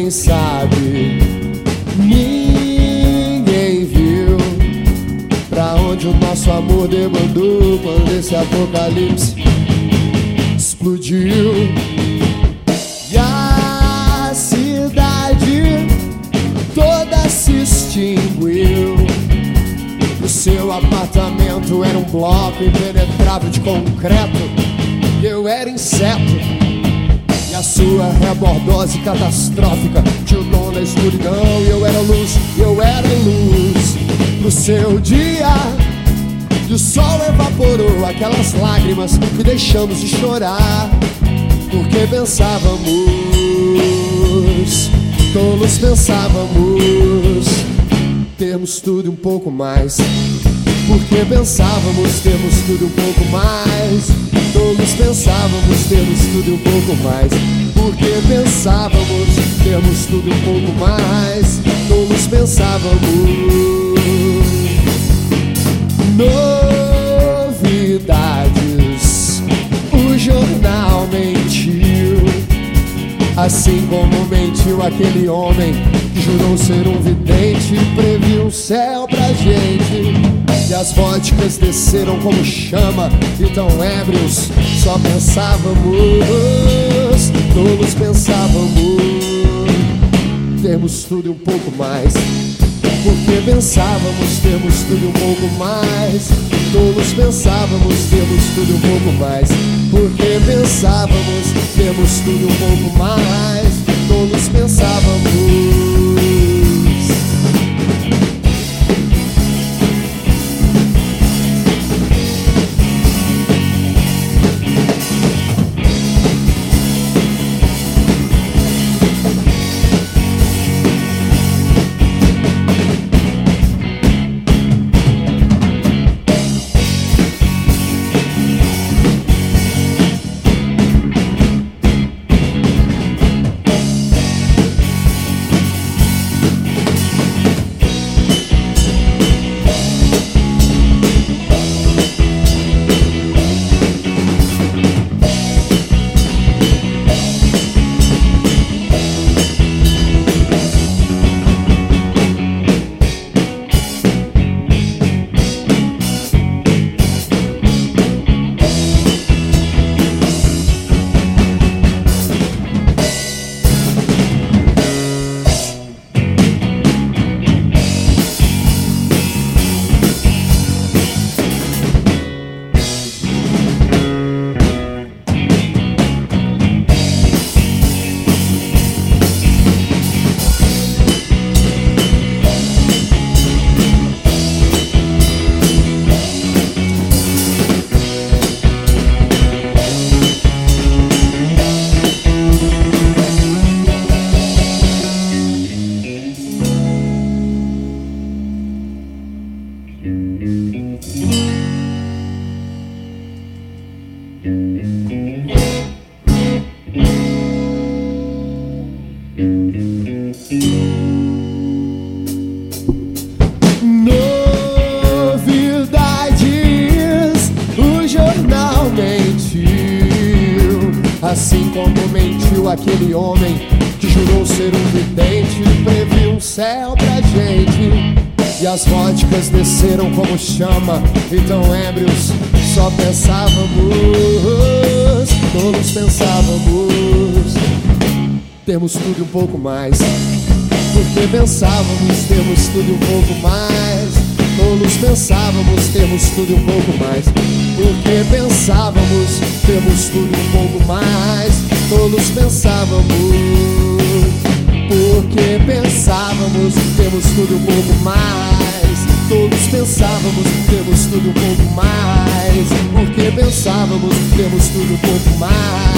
ninguém sabe, ninguém viu pra onde o nosso amor debandou quando esse apocalipse explodiu. E a cidade toda se extinguiu. O seu apartamento era um bloco impenetrável de concreto, e eu era inseto. E a sua rebordose catastrófica tinha o dom da escuridão, e eu era luz, eu era luz pro seu dia. E o sol evaporou aquelas lágrimas que deixamos de chorar, porque pensávamos, todos pensávamos termos tudo e um pouco mais. Porque pensávamos termos tudo e um pouco mais. Todos pensávamos termos tudo e um pouco mais. Porque pensávamos termos tudo e um pouco mais. Todos pensávamos. Novidades, o jornal mentiu, assim como mentiu aquele homem que jurou ser um vidente e previu um céu pra gente. E as vodkas desceram como chama, e tão ébrios só pensávamos, todos pensávamos termos tudo e um pouco mais. Porque pensávamos termos tudo e um pouco mais. Todos pensávamos termos tudo e um pouco mais. Porque pensávamos termos tudo e um pouco mais. Todos pensávamos. Novidades, o jornal mentiu, assim como mentiu aquele homem que jurou ser um vidente e previu um céu pra gente. E as vodkas desceram como chama, e tão ébrios só pensávamos, todos pensávamos termos tudo e um pouco mais. Porque pensávamos termos tudo e um pouco mais. Todos pensávamos termos tudo e um pouco mais. Porque pensávamos termos tudo e um pouco mais. Todos pensávamos. Porque pensávamos termos tudo e um pouco mais. Todos pensávamos termos tudo e um pouco mais. Porque pensávamos termos tudo e um pouco mais.